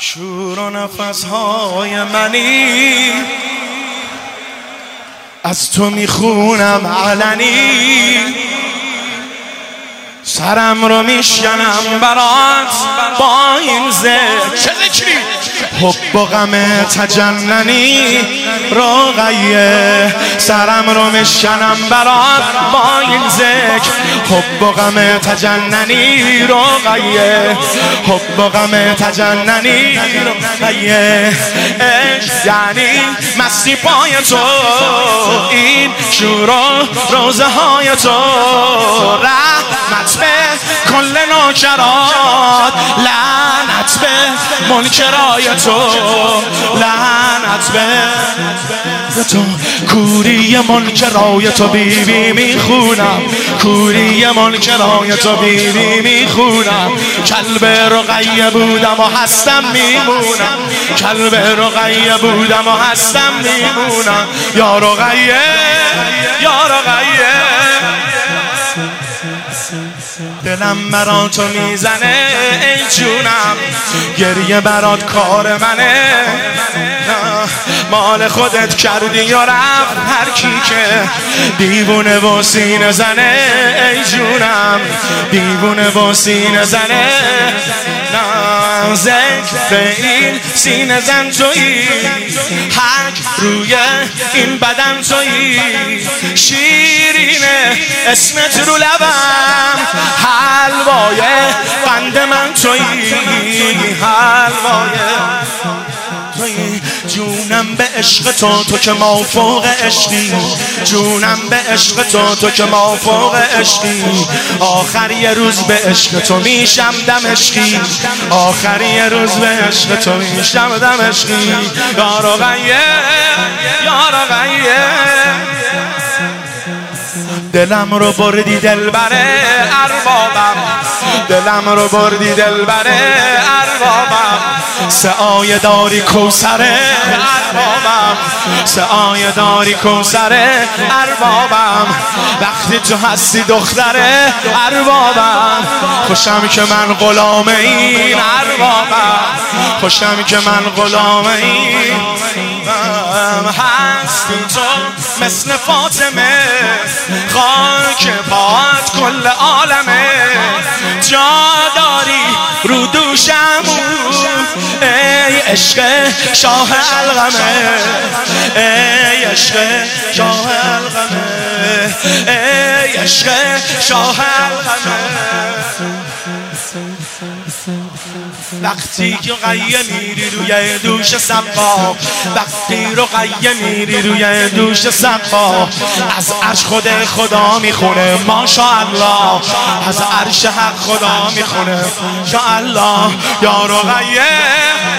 شور و نفسهای منی از تو میخونم علنی، سرم رو میشکنم برات با این ذکر. چه ذکری؟ حب و غم تجننی روغیه، سرم رو میشکنم برات با این ذکر. حب و غم تجننی روغیه، حب و غم تجننی روغیه. عشق یعنی مستی پای تو، این شور و روزه های تو. رحمت به کل نوکرات، لعنت به منکرای تو، لعنت به تو. کوری منکرای تو بیبی میخونم، کوری منکرای تو بیبی میخونم. کلب رقیه بودم و هستم میمونم، کلب رقیه بودم و هستم میمونم. یا رقیه یا رقیه، دلم برات تو میزنه ای جونم، گریه برات کار منه. مال خودت کردی و رفت هر کی که دیوونه و سینه زنه ای جونم، دیوونه و سینه زنه. ذکر این سینه زن تویی، حق روی این بدن تویی. شیرینه اسمت رو لبم، حلوای قند من تویی، حلوای تویی. جونم به عشق تو، تو که ما فوق عشقی. جونم به عشق تو، تو که ما فوق عشقی. آخر یه روز به عشق تو میشم دمشقی، آخر یه روز به عشق تو میشم دمشقی. یا رقیه یا رقیه، دلم رو بردی دلبره اربابم، دلم رو بردی دلبره اربابم. سعای داری کوثره اربابم، سعای داری کوثره اربابم. وقتی تو هستی دختره اربابم، خوشم که من غلام این اربابم، خوشم که من غلام این هستی. تو مثل فاطمه، خاک پات کل عالمه. جا داری رو دوشم ای عشق شاه الغمه، ای عشق شاه الغمه، ای عشق شاه الغمه. وقتی که رقیه میری روی دوش سقا، وقتی رقیه میری روی دوش سقا، از عرش خود خدا میخونه ماشاءالله، از عرش حق خدا میخونه ماشاءالله. یا رقیه